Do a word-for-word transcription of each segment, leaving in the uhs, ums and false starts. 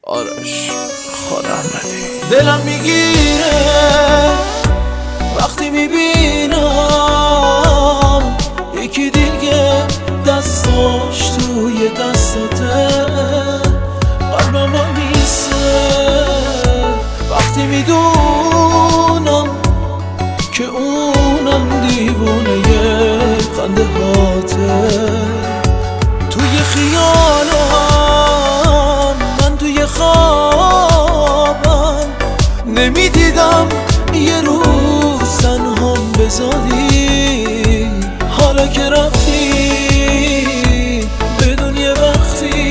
آرش خان احمدی. دلم میگیره وقتی میبینم یکی دیگه دستاش توی دستاته، قلبم با میسه وقتی میدونم که اونم دیوونه خنده هاته. توی خیالم من توی خوابم نمیدیدم یه روز تنهام بذاری، حالا که رفتی بدون یه وقتی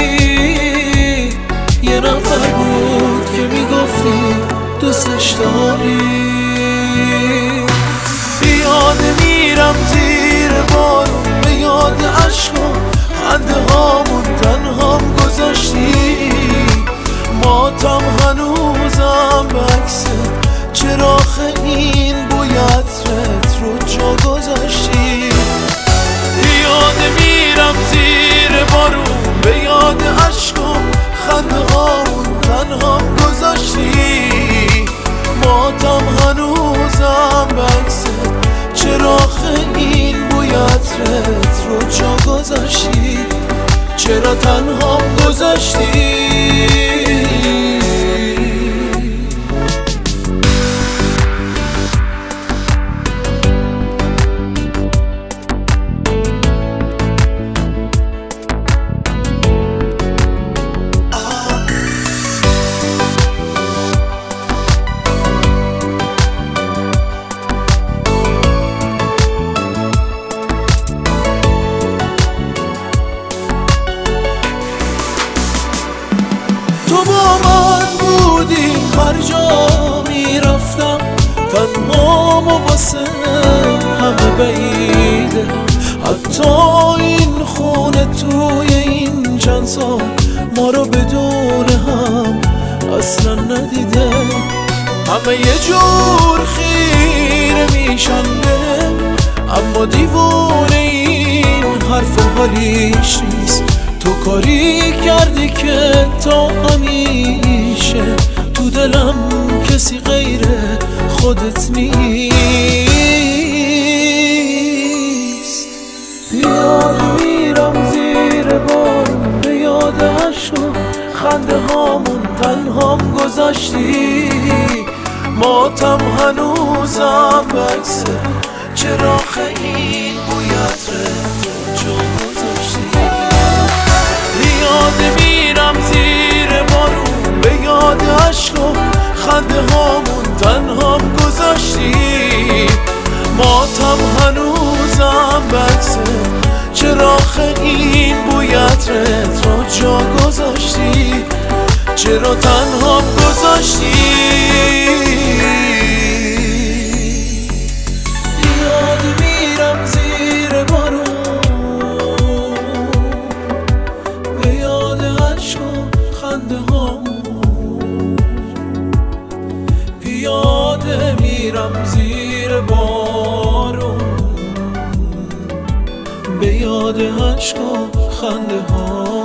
یه نفر بود که میگفتی دوستش داری. بیاد میرم زیر بارون به یاد عشقم، خنده هامون تنهام گذاشتی، ماتم هنوزم بکست، چراغ این بوی عطرت رو جا گذاشتی. یاد میرم زیر بارون به یاد عشقم، خنده هامون تنهام گذاشتی، ماتم هنوزم بکست، چراغ این بوی عطرت رو جا گذاشتی، چرا تنها گذاشتی؟ تو با من بودی هر جا میرفتم، تنهام و واسه همه بعیده، حتی این خونه توی این چند سال ما رو بدون هم اصلا ندیده. همه یه جور خیره میشن به، اما دیوونه این حرف و حالیش نیست. تو کاری کردی که تا همیشه تو دلم کسی غیر خودت نیست. یاد میرم زیر بارون به یاد عشقم، خنده هامون تنهام گذاشتی، ماتم هنوزم بکسه، چراغ این بوی عطرت رو جا گذاشتی. یاد میرم زیر بارون به یاد عشقم، خنده هامون تنهام گذاشتی، ماتم هنوزم بکسه، چراغ این بوی عطرت رو جا گذاشتی، چرا تنهام گذاشتی؟ یاد میرم زیر بارون خنده هامون، پیاده میرم زیر بارون به یاد عشق و خنده هامون.